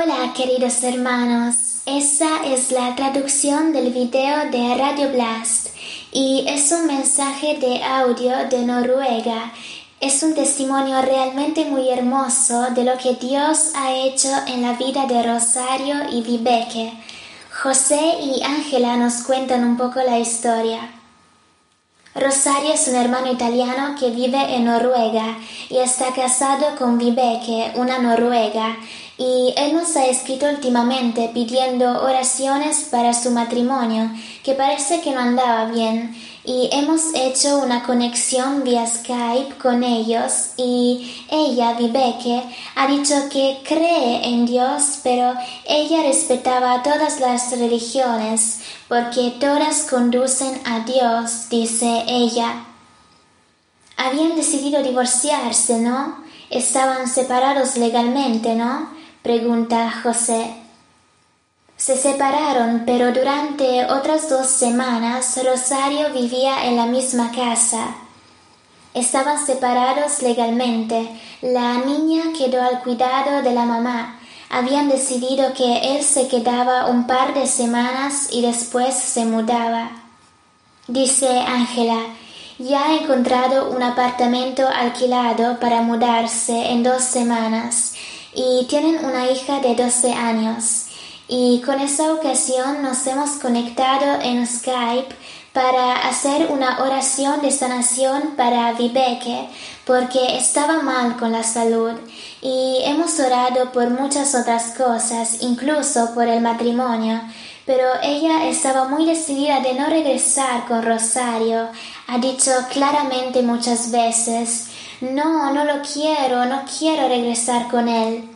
Hola queridos hermanos, esa es la traducción del video de Radio Blast y es un mensaje de audio de Noruega. Es un testimonio realmente muy hermoso de lo que Dios ha hecho en la vida de Rosario y Vibeke. José y Ángela nos cuentan un poco la historia. Rosario es un hermano italiano que vive en Noruega y está casado con Vibeke, una noruega, y él nos ha escrito últimamente pidiendo oraciones para su matrimonio, que parece que no andaba bien, y hemos hecho una conexión vía Skype con ellos y ella, Vibeke, ha dicho que cree en Dios, pero ella respetaba todas las religiones, porque todas conducen a Dios, dice ella. Habían decidido divorciarse, ¿no? Estaban separados legalmente, ¿no? Pregunta José. Se separaron, pero durante otras 2 semanas Rosario vivía en la misma casa. Estaban separados legalmente. La niña quedó al cuidado de la mamá. Habían decidido que él se quedaba un par de semanas y después se mudaba. Dice Ángela, ya ha encontrado un apartamento alquilado para mudarse en 2 semanas y tienen una hija de 12 años. Y con esa ocasión nos hemos conectado en Skype para hacer una oración de sanación para Vibeke porque estaba mal con la salud y hemos orado por muchas otras cosas, incluso por el matrimonio, pero ella estaba muy decidida de no regresar con Rosario. Ha dicho claramente muchas veces, no lo quiero, no quiero regresar con él.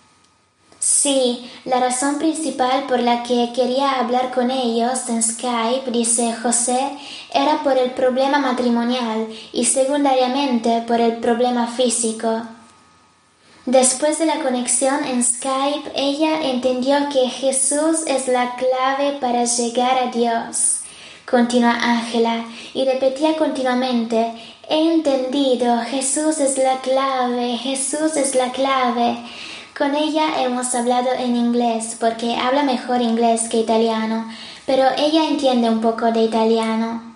Sí, la razón principal por la que quería hablar con ellos en Skype, dice José, era por el problema matrimonial y secundariamente por el problema físico. Después de la conexión en Skype, ella entendió que Jesús es la clave para llegar a Dios. Continúa Ángela y repetía continuamente, he entendido, Jesús es la clave, Jesús es la clave. Con ella hemos hablado en inglés porque habla mejor inglés que italiano, pero ella entiende un poco de italiano.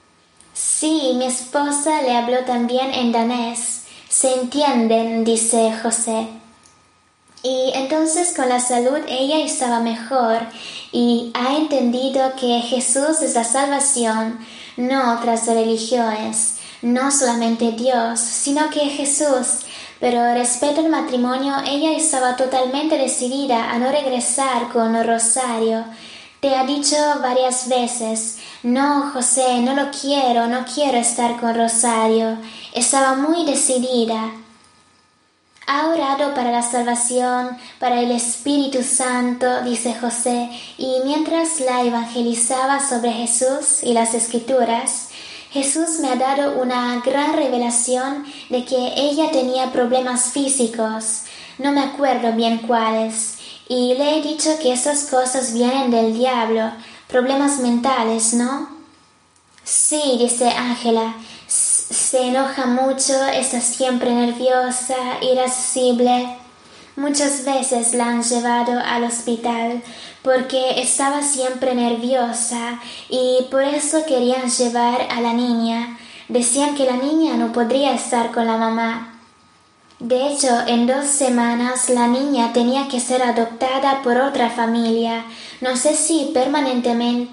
Sí, mi esposa le habló también en danés. Se entienden, dice José. Y entonces con la salud ella estaba mejor y ha entendido que Jesús es la salvación, no otras religiones, no solamente Dios, sino que Jesús. Pero respecto al matrimonio, ella estaba totalmente decidida a no regresar con Rosario. Te ha dicho varias veces, no, José, no lo quiero, no quiero estar con Rosario. Estaba muy decidida. Ha orado para la salvación, para el Espíritu Santo, dice José, y mientras la evangelizaba sobre Jesús y las Escrituras, Jesús me ha dado una gran revelación de que ella tenía problemas físicos, no me acuerdo bien cuáles, y le he dicho que esas cosas vienen del diablo, problemas mentales, ¿no? Sí, dice Ángela, se enoja mucho, está siempre nerviosa, irascible. Muchas veces la han llevado al hospital porque estaba siempre nerviosa y por eso querían llevar a la niña. Decían que la niña no podría estar con la mamá. De hecho, en 2 semanas la niña tenía que ser adoptada por otra familia, no sé si permanente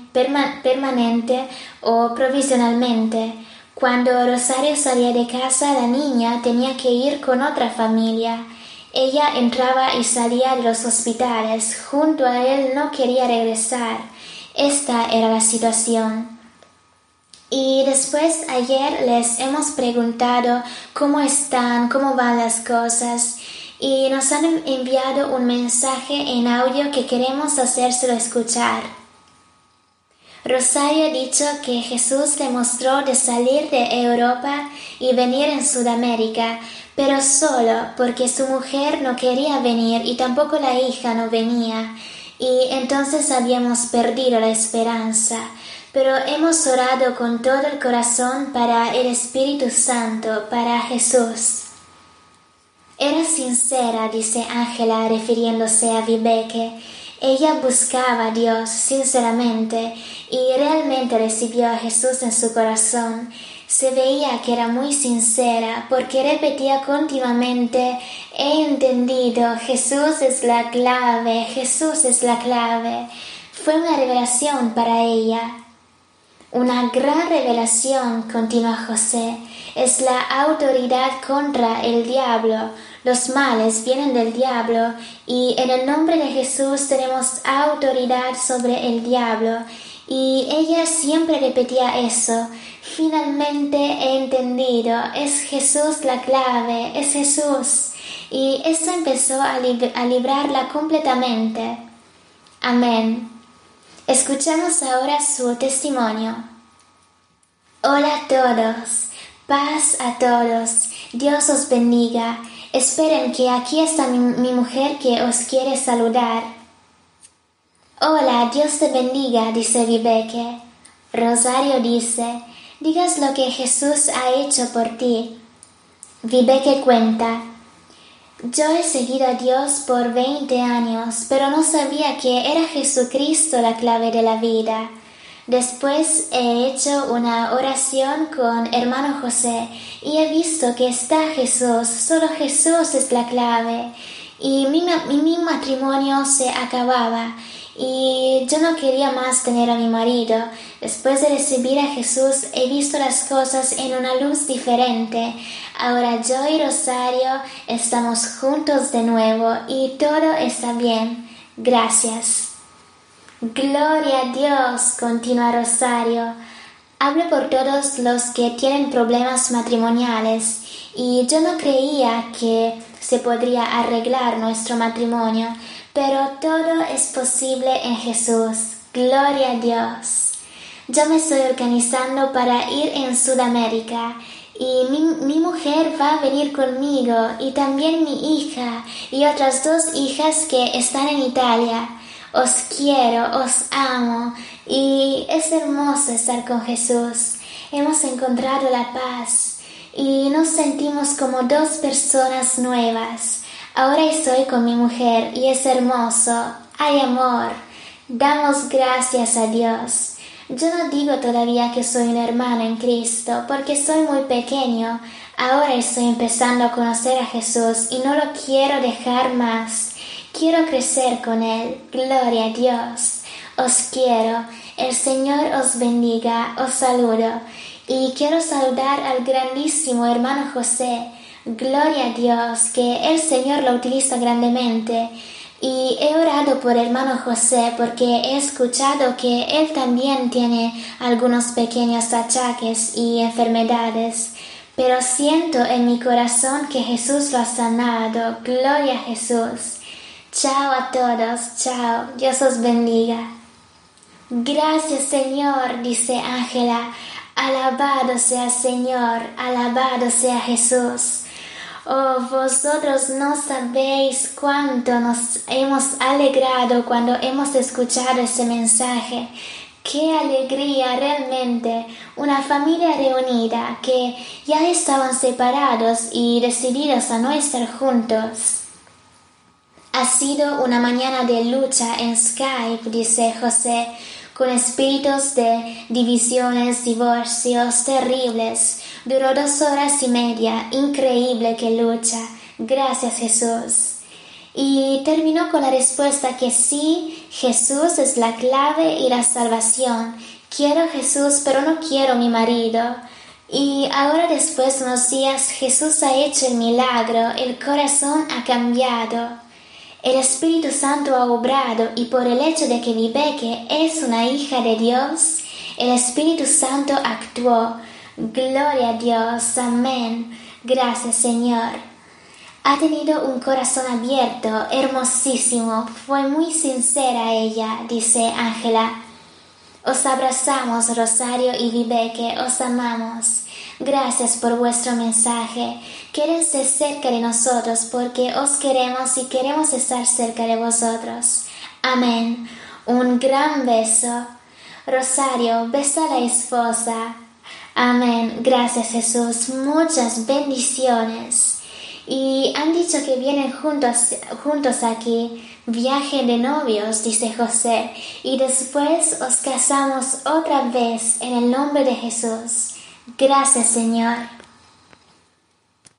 o provisionalmente. Cuando Rosario salía de casa, la niña tenía que ir con otra familia. Ella entraba y salía de los hospitales, junto a él no quería regresar. Esta era la situación. Y después ayer les hemos preguntado cómo están, cómo van las cosas, y nos han enviado un mensaje en audio que queremos hacérselo escuchar. Rosario ha dicho que Jesús le mostró de salir de Europa y venir en Sudamérica, pero solo porque su mujer no quería venir y tampoco la hija no venía, y entonces habíamos perdido la esperanza, pero hemos orado con todo el corazón para el Espíritu Santo, para Jesús. Era sincera, dice Ángela refiriéndose a Vibeke. Ella buscaba a Dios sinceramente y realmente recibió a Jesús en su corazón. Se veía que era muy sincera porque repetía continuamente: he entendido, Jesús es la clave, Jesús es la clave. Fue una revelación para ella. Una gran revelación, continúa José, es la autoridad contra el diablo. Los males vienen del diablo y en el nombre de Jesús tenemos autoridad sobre el diablo. Y ella siempre repetía eso: finalmente he entendido, es Jesús la clave, es Jesús. Y eso empezó a librarla completamente. Amén. Escuchamos ahora su testimonio. Hola a todos, paz a todos, Dios os bendiga. Esperen que aquí está mi mujer que os quiere saludar. Hola, Dios te bendiga, dice Vibeke. Rosario dice: digas lo que Jesús ha hecho por ti. Vibeke cuenta: yo he seguido a Dios por 20 años, pero no sabía que era Jesucristo la clave de la vida. Después he hecho una oración con hermano José y he visto que está Jesús, solo Jesús es la clave. Y mi matrimonio se acababa y yo no quería más tener a mi marido. Después de recibir a Jesús he visto las cosas en una luz diferente. Ahora yo y Rosario estamos juntos de nuevo y todo está bien. Gracias. Gloria a Dios, continúa Rosario. Hablo por todos los que tienen problemas matrimoniales y yo no creía que se podría arreglar nuestro matrimonio, pero todo es posible en Jesús. Gloria a Dios. Yo me estoy organizando para ir en Sudamérica y mi mujer va a venir conmigo y también mi hija y otras 2 hijas que están en Italia. Os quiero, os amo y es hermoso estar con Jesús. Hemos encontrado la paz y nos sentimos como 2 personas nuevas. Ahora estoy con mi mujer y es hermoso. Hay amor. Damos gracias a Dios. Yo no digo todavía que soy un hermano en Cristo porque soy muy pequeño. Ahora estoy empezando a conocer a Jesús y no lo quiero dejar más. Quiero crecer con Él. Gloria a Dios. Os quiero. El Señor os bendiga. Os saludo. Y quiero saludar al grandísimo hermano José. Gloria a Dios, que el Señor lo utiliza grandemente. Y he orado por hermano José porque he escuchado que él también tiene algunos pequeños achaques y enfermedades. Pero siento en mi corazón que Jesús lo ha sanado. Gloria a Jesús. Chao a todos, chao, Dios os bendiga. Gracias Señor, dice Ángela, alabado sea Señor, alabado sea Jesús. Oh, vosotros no sabéis cuánto nos hemos alegrado cuando hemos escuchado ese mensaje. ¡Qué alegría realmente! Una familia reunida que ya estaban separados y decididos a no estar juntos. Ha sido una mañana de lucha en Skype, dice José, con espíritus de divisiones, divorcios terribles. Duró 2 horas y media, increíble que lucha. Gracias Jesús. Y terminó con la respuesta que sí, Jesús es la clave y la salvación. Quiero a Jesús, pero no quiero mi marido. Y ahora después de unos días Jesús ha hecho el milagro, el corazón ha cambiado. El Espíritu Santo ha obrado y por el hecho de que Vibeke es una hija de Dios, el Espíritu Santo actuó. Gloria a Dios, amén. Gracias Señor. Ha tenido un corazón abierto, hermosísimo, fue muy sincera ella, dice Ángela. Os abrazamos, Rosario y Vibeke, os amamos. Gracias por vuestro mensaje. Quédense cerca de nosotros porque os queremos y queremos estar cerca de vosotros. Amén. Un gran beso. Rosario, besa a la esposa. Amén. Gracias Jesús. Muchas bendiciones. y han dicho que vienen juntos aquí. Viaje de novios, dice José, y después os casamos otra vez en el nombre de Jesús. Gracias, Señor.